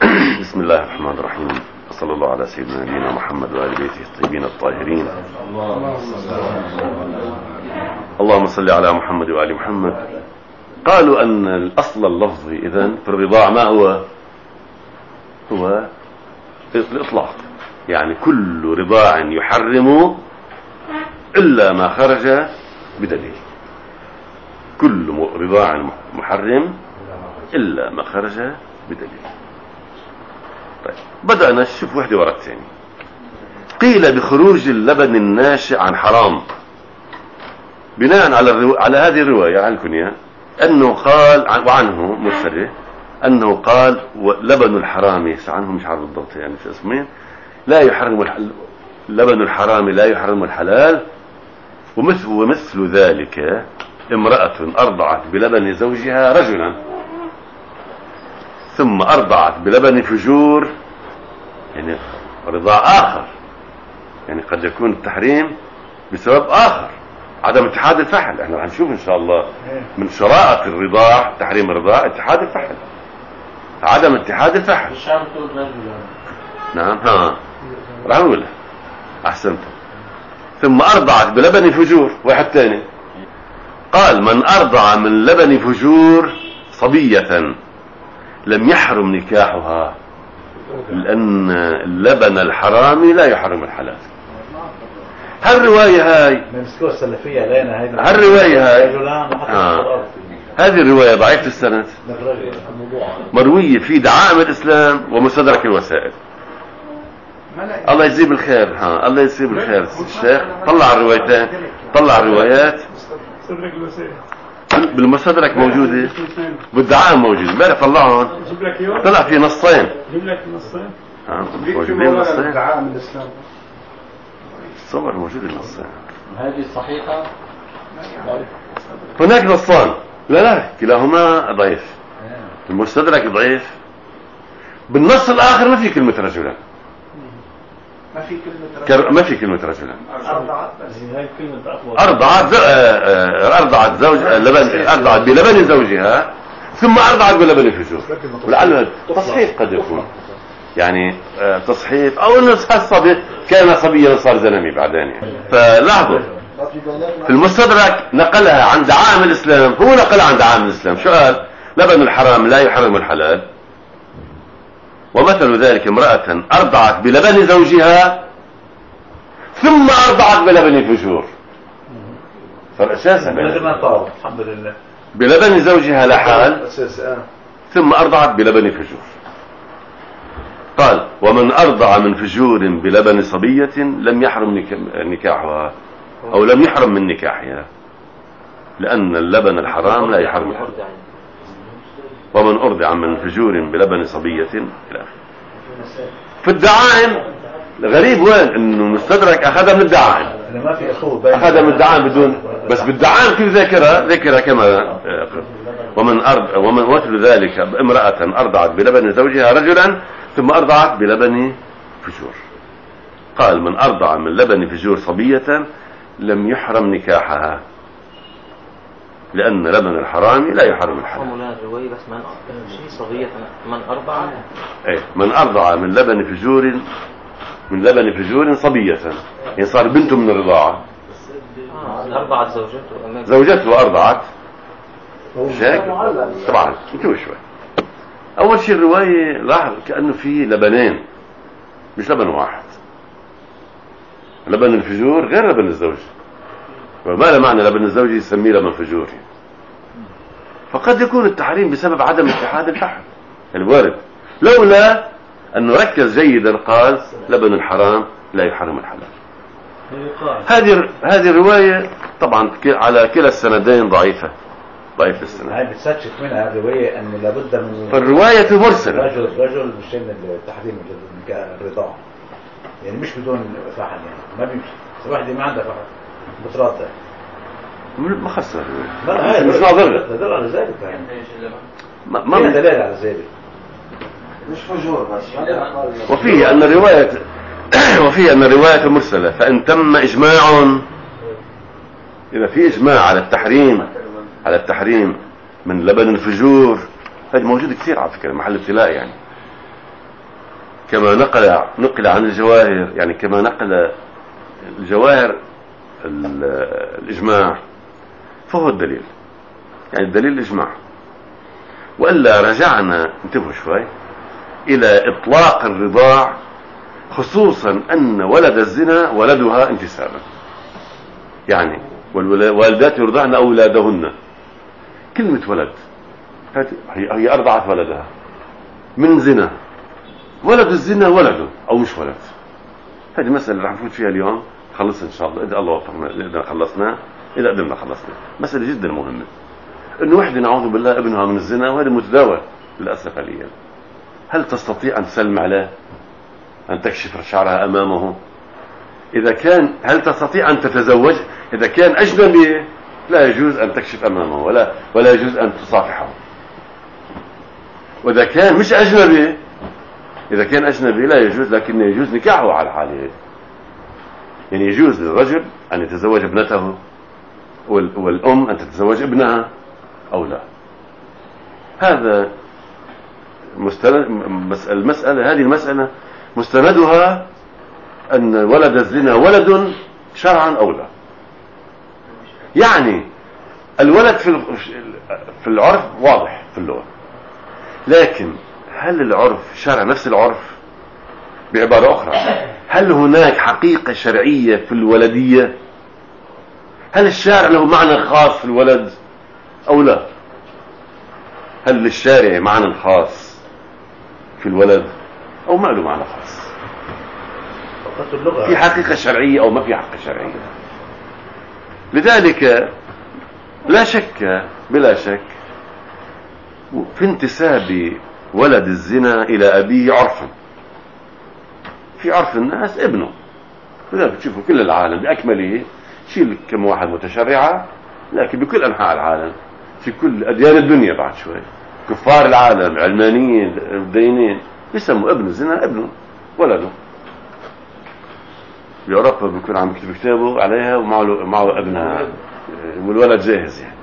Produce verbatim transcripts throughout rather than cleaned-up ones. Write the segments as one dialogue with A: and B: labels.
A: بسم الله الرحمن الرحيم، صلى الله على سيدنا نبينا محمد وآل بيته الطيبين الطاهرين. اللهم صل على محمد وآل محمد. قالوا أن الأصل اللفظي إذن في الرضاع ما هو؟ هو الإطلاق، يعني كل رضاع يحرم إلا ما خرج بدليل. كل رضاع محرم إلا ما خرج بدليل. طيب بدأنا نشوف وحدة ورا الثانية. قيل بخروج اللبن الناشئ عن حرام، بناء على الرو... على هذه الرواية عن الكنية أنه قال عن... وعنه مرسله أنه قال لبن الحرام عنه مش عارف بالضبط يعني في اسمين لا يحرم الح... لبن الحرام لا يحرم الحلال. ومثل, ومثل ذلك امرأة أرضعت بلبن زوجها رجلا ثم أرضعت بلبن فجور، يعني رضاع آخر، يعني قد يكون التحريم بسبب آخر، عدم اتحاد الفحل. احنا رح نشوف ان شاء الله من شرائط الرضاع تحريم الرضاع اتحاد الفحل، عدم اتحاد الفحل. نعم ها رح نقولها احسنت. ثم أرضعت بلبن فجور، واحد ثاني قال من أرضع من لبن فجور صبية لم يحرم نكاحها، لأن اللبن الحرامي لا يحرم الحلال. هالرواية هاي هالرواية هاي آه. هذه الرواية ضعيفة السند، مروية في دعائم الإسلام ومستدرك الوسائل. الله يجزيه بالخير. ها الله يجزيه بالخير الشيخ. طلع الروايتين، طلع الروايات بالمستدرك موجودة، بالدعائم موجودة. امبارح طلعهم طلع في نصين.
B: جيب لك نصين.
A: اه موجودين نصين.
B: دعائم الإسلام
A: الصور موجودة النصين.
B: هذه صحيحة.
A: هناك نصان، لا لا كلاهما ضعيف. المستدرك ضعيف، بالنص الآخر ما في كلمة رجلا،
B: ما في كلمة
A: رجلا. ما في كلمة رجلا.
B: أرضعت بس هاي كلمة أقوى.
A: أرضعت أرضعت زوج لبن، أرضعت بلبن زوجها ثم أرضعت بلبن فجور. ولعل تصحيف قد يكون، يعني تصحيف أو أنه الصبي كان صبيا صار زلمي بعدين يعني. فلاحظوا في المستدرك نقلها عن دعائم الإسلام، هو نقلها عن دعائم الإسلام. شو قال؟ لبن الحرام لا يحرم الحلال. ومثل ذلك امرأة أرضعت بلبن زوجها ثم أرضعت بلبن فجور. فالأساس
B: الحمد لله
A: بلبن زوجها لحال ثم أرضعت بلبن فجور. قال ومن أرضع من فجور بلبن صبية لم يحرم نكاحها أو لم يحرم من نكاحها، لأن اللبن الحرام لا يحرم الحلال. ومن أرضع من فجور بلبن صبية إلى آخره. في الدعائم غريب وين انه مستدرك اخذها من الدعائم، اخذها من الدعائم بدون، بس بالدعائم كيف ذاكرها ذاكرها كما ومن أرض ومن مثل ذلك امرأة أرضعت بلبن زوجها رجلا ثم أرضعت بلبن فجور. قال من أرضع من لبن فجور صبية لم يحرم نكاحها، لأن لبن الحرام لا يحرم الحلال.
C: بس من شيء صبية من أرضع
A: ايه من أرضع من لبن فجور من لبن فجور صبية، يعني صار بنته من الرضاعة.
C: آه. أرضعت زوجته
A: زوجته أرضعت شاك. طبعا انتوا شوي. أول شيء الرواية لاحظ كأنه في لبنين مش لبن واحد. لبن الفجور غير لبن الزوج، وما له معنى لبن الزوج يسميه لبن فجور. فقد يكون التحريم بسبب عدم اتحاد الفحل الوارد، لولا أنه ركز جيدا قال لبن الحرام لا يحرم الحلال. هذه هذه الرواية طبعا على كلا السندين ضعيفة، ضعيف السند.
B: هاي بتستشف منها الرواية أن لابد من
A: فالرواية مرسلة.
B: رجل رجل مش من التحريم الرضاعة، يعني مش بدون فحل، يعني ما بيمشي. واحدة ما عندها فحل بتراضى
A: ما خسر
B: الرواية،
A: مش ناظرها
B: دل على ذلك يعني
A: ما ما
B: دلالة على ذلك،
D: مش فجور بس.
A: وفيه أن الرواية وفيه أن الرواية مرسلة، فإن تم إجماع، إذا في إجماع على التحريم على التحريم من لبن الفجور، هذا موجود كثير على فكرة محل ابتلاء يعني. كما نقل نقل عن الجواهر، يعني كما نقل الجواهر الإجماع فهو الدليل، يعني الدليل الإجماع. وإلا رجعنا انتبهوا شوي إلى إطلاق الرضاع، خصوصا أن ولد الزنا ولدها انتسابا، يعني والوالدات يرضعن أولادهن. كلمة ولد هي أرضعت ولدها من زنا، ولد الزنا ولده أو مش ولد. هذه مسألة رح نفوت فيها اليوم، خلصنا إن شاء الله إذا الله وفقنا، إذا خلصنا إذا قدرنا خلصنا. مسألة جدا مهمة، إنه وحدة نعوذ بالله ابنها من الزنا، وهذا متداول للأسف حاليا. هل تستطيع أن تسلم عليه، أن تكشف شعرها أمامه؟ إذا كان هل تستطيع أن تتزوج؟ إذا كان أجنبي لا يجوز أن تكشف أمامه، ولا ولا يجوز أن تصافحه. وإذا كان مش أجنبي، إذا كان أجنبي لا يجوز، لكن يجوز نكاحه على حاله. يعني يجوز للرجل أن يتزوج ابنته، والأم أن تتزوج ابنها أو لا. هذا مستند المسألة، هذه المسألة مستندها أن ولد الزنا ولد شرعا أو لا. يعني الولد في في العرف واضح في اللغة، لكن هل العرف شرع نفس العرف؟ بعبارة أخرى، هل هناك حقيقة شرعية في الولدية؟ هل الشارع له معنى خاص في الولد أو لا؟ هل للشارع معنى خاص في الولد أو ما له معنى خاص؟ في حقيقة شرعية أو ما في حقيقة شرعية؟ لذلك لا شك بلا شك في انتساب ولد الزنا إلى أبيه عرفا. في عرف الناس ابنه، لذلك تشوفوا كل العالم بأكمله، شيل كم واحد متشرعة، لكن بكل أنحاء العالم، في كل أديان الدنيا بعد شوي، كفار العالم علمانيين دينين يسموا ابن الزنا ابنه ولده. بأوروبا بيكون عم يكتب كتابه عليها ومعه معه ابنها، والولد جاهز يعني.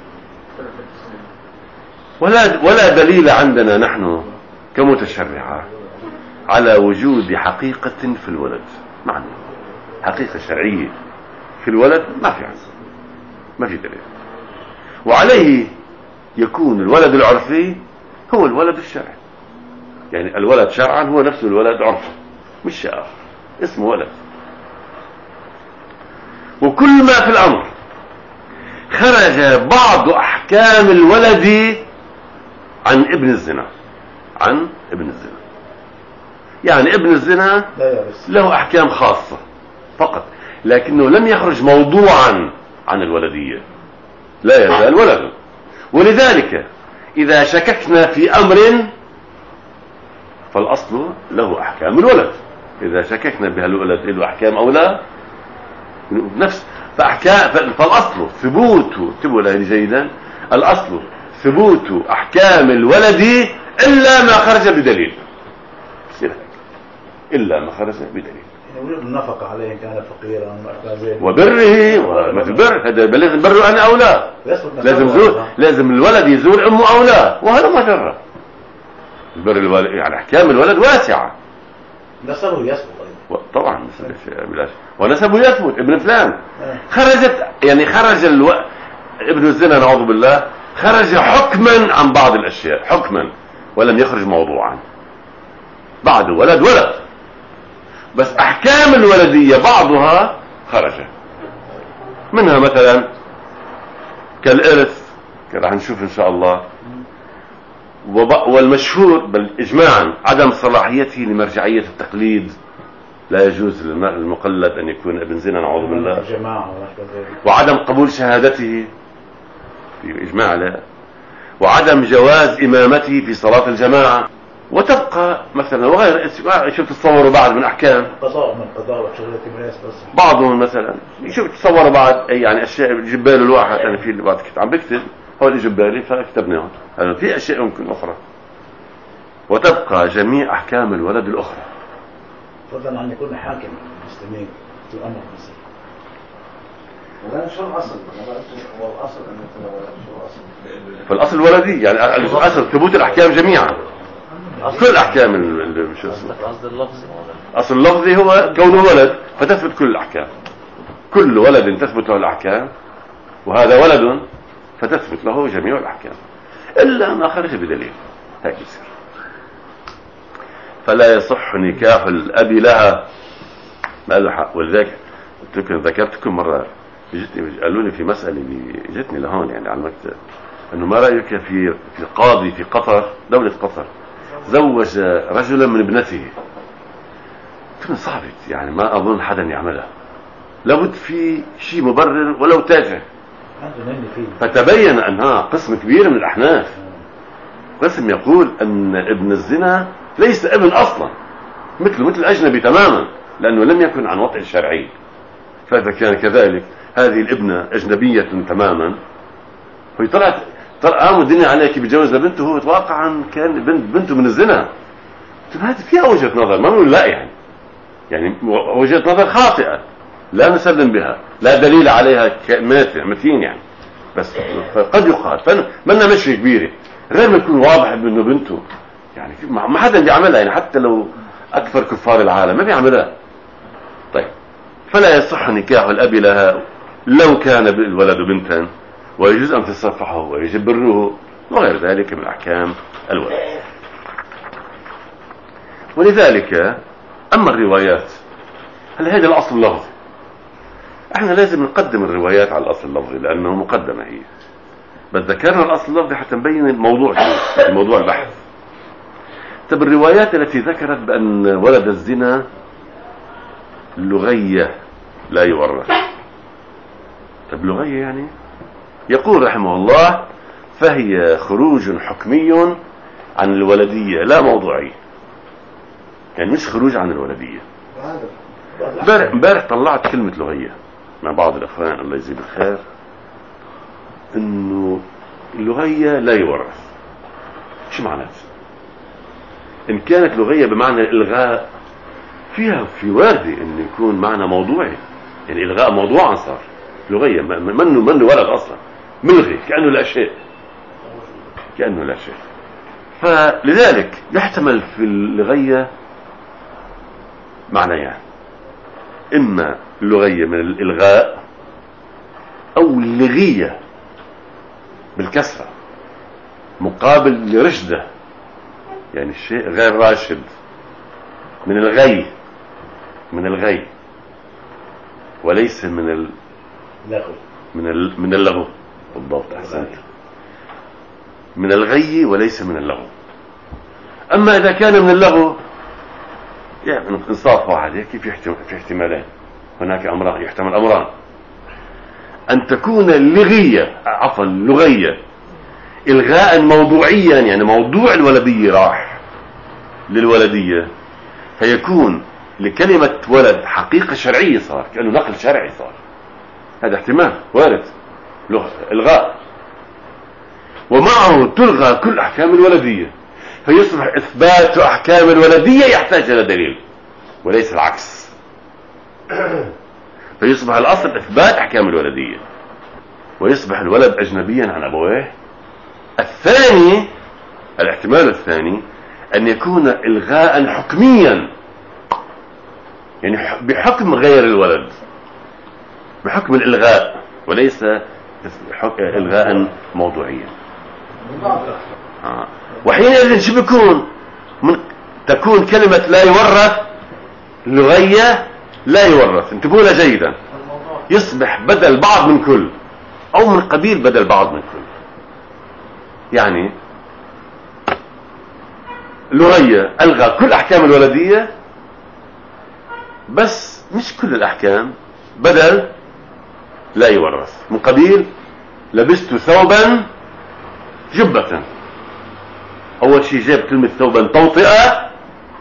A: ولا ولا دليل عندنا نحن كمتشرعة على وجود حقيقة في الولد، معنى حقيقة شرعية في الولد ما في عندنا، ما في دليل. وعليه يكون الولد العرفي هو الولد الشرعي، يعني الولد شرعا هو نفس الولد عرفا، مش آخر، اسمه ولد. وكل ما في الأمر خرج بعض أحكام الولد عن ابن الزنا، عن ابن الزنا. يعني ابن الزنا له أحكام خاصة فقط، لكنه لم يخرج موضوعا عن الولدية، لا يزال ولد. ولذلك إذا شككنا في أمر فالأصل له أحكام الولد، إذا شككنا بهل الولد له أحكام أو لا نفس فأحكام، فالأصل ثبوت، انتبهوا لهذه جيدا، الأصل ثبوت أحكام الولد إلا ما خرج بدليل، إلا ما خرج بدليل.
B: النفقة عليه كان فقيرا
A: وبره ومثل بر، هذا لازم بره أنا أو لا، لازم زور، لازم الولد يزور أمه أو لا، وهذا ما جرى. البر الوالد يعني أحكام الولد واسعة،
B: نسبه يثبت
A: طبعا، ونسبه يثبت، ابن فلان خرجت، يعني خرج الو... ابن الزنا نعوذ بالله خرج حكما عن بعض الأشياء، حكما، ولم يخرج موضوعا. بعد ولد ولد، بس أحكام الولدية بعضها خرج منها، مثلا كالإرث راح نشوف إن شاء الله. والمشهور بل إجماعا عدم صلاحيته لمرجعية التقليد، لا يجوز للمقلد أن يكون ابن زنا نعوذ بالله. وعدم قبول شهادته في إجماع له، وعدم جواز إمامته في صلاة الجماعة. وتبقى مثلا وغير شوف تصوروا بعض من أحكام بعضهم، مثلا شوف تصوروا بعض يعني أشياء جبال الواحد. أنا في بعض كنت عم بكتب هول جبالي فكتبناهم، هذا في أشياء ممكن أخرى. وتبقى جميع أحكام الولد الأخرى،
B: فضلا عن يكون حاكم مسلمين في الأمر المسيحي.
D: ولا شو الأصل؟ هو الأصل أن شو الأصل؟
A: فالأصل الولدي، يعني الأصل ثبوت الأحكام جميعا، كل احكام ال- ال- شو اسمه
C: قصد اللفظ
A: اصل اللفظي هو كونه ولد فتثبت كل الاحكام. كل ولد تثبت له الاحكام، وهذا ولد فتثبت له جميع الاحكام الا ما خرج بدليل. هيك يصير. فلا يصح نكاح الاب لها. ما له حق. ولذلك ذكرتكم مره جتني قالوا لي في مساله جتني لهون يعني على المكتب، انه ما رايك في في قاضي في قطر، دوله قطر، زوج رجلا من ابنته. كلمه صعبه يعني، ما اظن حدا يعملها. لابد في شيء مبرر ولو تافه. فتبين انها قسم كبير من الاحناف، قسم يقول ان ابن الزنا ليس ابن اصلا، مثله مثل الاجنبي تماما، لانه لم يكن عن وطئ شرعي. فاذا كان كذلك هذه الابنه اجنبيه تماما، هي طلعت قاموا الدنيا عليك بيتجوز لبنته، هو واقعا كان بنت بنته من الزنا. هذه فيها وجهه نظر، ما نقول لا يعني يعني وجهه نظر خاطئه لا نسلم بها، لا دليل عليها متين يعني، بس قد يقال فمنا مشي كبيره غير ما يكون واضح انه بنته يعني. ما حدا بيعملها يعني، حتى لو اكثر كفار العالم ما بيعملها. طيب، فلا يصح نكاح الاب لها لو كان الولد بنتا، ويجوز ان تصفحه ويجب بره وغير ذلك من احكام الولد. ولذلك اما الروايات، هل هذا الاصل اللفظي؟ احنا لازم نقدم الروايات على الاصل اللفظي لانه مقدمه هي، بس ذكرنا الاصل اللفظي حتى نبين الموضوع شو الموضوع البحث. طب الروايات التي ذكرت بان ولد الزنا لغيه لا يورث، طب لغيه يعني يقول رحمه الله فهي خروج حكمي عن الولديه لا موضوعي، يعني مش خروج عن الولديه. امبارح طلعت كلمه لغيه مع بعض الاخوان الله يجزيه بالخير، انه اللغيه لا يورث. شو معناته؟ ان كانت لغيه بمعنى الالغاء، فيها في وارده انه يكون معنى موضوعي، يعني الغاء موضوعا صار لغيه، منه منه ولد اصلا، ملغي كانه لا شيء، كانه لا شيء. فلذلك يحتمل في اللغيه معنيان، يعني اما اللغيه من الالغاء او اللغيه بالكسره مقابل لرشده، يعني الشيء غير راشد، من الغي من الغي وليس من ال... من ال... من اللغو. بالضبط، احسنت، من الغي وليس من اللغو. اما اذا كان من اللغو يعني انصاف واحد هيك في في احتمالين، هناك امران، يحتمل امران: ان تكون اللغيه عفوا اللغيه الغاء موضوعيا، يعني موضوع الولديه راح للولديه، فيكون لكلمه ولد حقيقه شرعيه، صار كانه نقل شرعي صار، هذا احتمال وارد، الغاء، ومعه تلغى كل احكام الولديه، فيصبح اثبات احكام الولديه يحتاج الى دليل وليس العكس. فيصبح الاصل اثبات احكام الولديه، ويصبح الولد اجنبيا عن ابويه. الثاني، الاحتمال الثاني، ان يكون الغاء حكميا، يعني بحكم غير الولد، بحكم الالغاء وليس الغاء موضوعيا. آه. وحينئذ شو بيكون؟ من تكون كلمة لا يورث لغية لا يورث، انتبهوا لها جيدا، يصبح بدل بعض من كل، او من قبيل بدل بعض من كل. يعني لغية الغى كل احكام الولدية، بس مش كل الاحكام، بدل لا يورث، من قبيل لبست ثوبا جبة. اول شيء جاب كلمة ثوبا توطئة،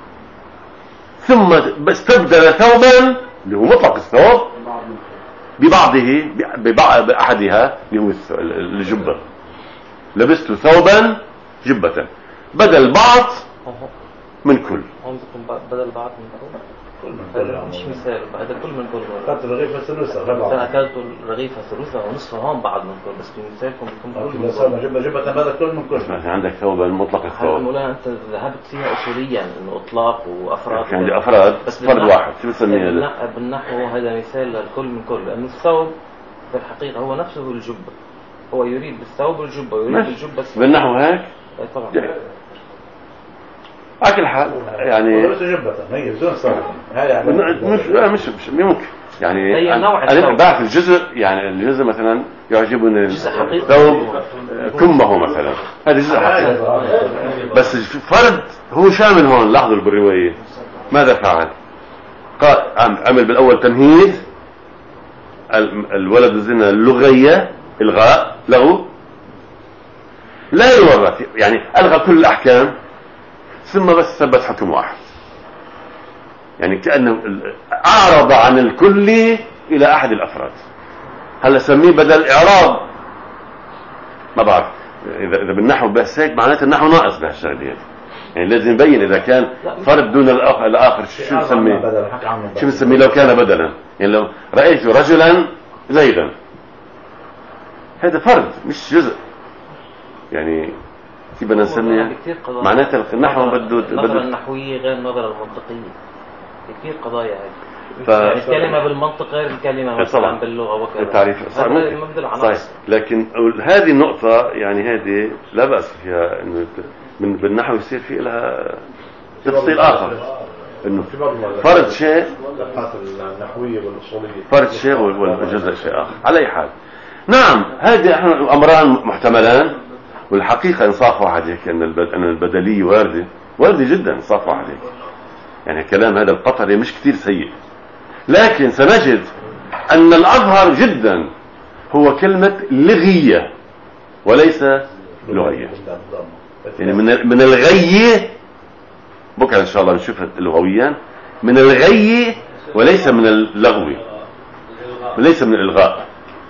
A: ثم استبدل ثوبا اللي هو مطلق الثوب ببعضه بأحدها اللي هو الجبة. لبست ثوبا جبة، بدل بعض من كل.
C: عندكم بدل بعض من كل.
B: كل من كل
C: هذا مش مثال، هذا كل من كل.
B: أخذت رغيف ثلثة
C: إذا
B: ربع.
C: أكلت الرغيف ثلثة ونصف هون بعض من كل، بس في مثالكم بيكون كل من
B: لو
C: كل.
B: جبنا جبنا هذا كل من كل.
A: مثلا عندك ثوبا مطلق
C: هل
A: الثوب.
C: مولانا أنت ذهبت فيها أصوليا إنه إطلاق وأفراد؟
A: كان عندي افراد
C: بس
A: فرد
C: بالنحو-
A: واحد، شو بسميه هذا؟
C: بالنحو- بالنحو هذا مثال للكل من كل، لأنه الثوب في الحقيقة هو نفسه الجبة. هو يريد بالثوب الجبة، يريد
A: ماشي.
C: بالجبة الثوب.
A: بالنحو هيك
C: إيه طبعا.
A: جاي. على كل حال يعني
B: ولبس جبة هي بدون صوت. هاي يعني
A: مش لا مش مش ممكن يعني
C: هي
A: أنا-
C: نوع
A: انا
C: الثوب.
A: بعرف الجزء، يعني الجزء مثلا يعجبني
C: جزء حقيقي.
A: الثوب كمه مثلا، هذا جزء حقيقي. بس فرد هو شامل هون. لاحظوا بالروايه ماذا فعل؟ قال عمل بالاول تمهيد ال- الولد الزنا اللغيه الغاء لغو لا يورث، يعني الغى كل الاحكام ثم بس ثبت حكم واحد، يعني كأنه ال- اعرض عن الكل الى احد الافراد. هلا سميه بدل اعراض، ما بعرف اذا اذا بالنحو بس هيك معناته النحو ناقص بهالشغله، يعني لازم يبين اذا كان فرد دون الآخر, الاخر شو نسميه؟ شو نسميه لو كان بدلا؟ يعني لو رايت رجلا زيدا هذا فرد مش جزء، يعني كيف بدنا نسميها؟ معناتها النحو بده
C: النظرة النحوية غير النظرة المنطقية، كثير قضايا هذه.
A: ف...
C: يعني الكلمة بالمنطق غير الكلمة مثلا باللغة وكذا.
A: التعريف صحيح
C: مبدأ العناصر.
A: صحيح، لكن هذه النقطة يعني هذه لا بأس فيها انه من بالنحو يصير في لها تفصيل آخر، انه فرد شيء
B: النحوية والأصولية
A: فرد شيء والجزء شيء آخر. على أي حال نعم هذه أمران محتملان، والحقيقة إنصاف واحد هيك أن أن البدلية واردة واردة جدا، إنصاف واحد هيك يعني كلام هذا القطري مش كتير سيء، لكن سنجد أن الأظهر جدا هو كلمة لغية وليس لغية. يعني من من الغي بكرة إن شاء الله نشوف لغويا من الغي وليس من اللغو، وليس من الإلغاء،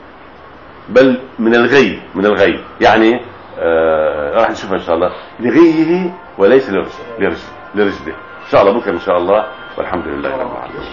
A: بل من الغي من الغي يعني آه راح نشوفها إن شاء الله لغيه وليس لرشده لرشده إن شاء الله بكرة إن شاء الله، والحمد لله رب العالمين.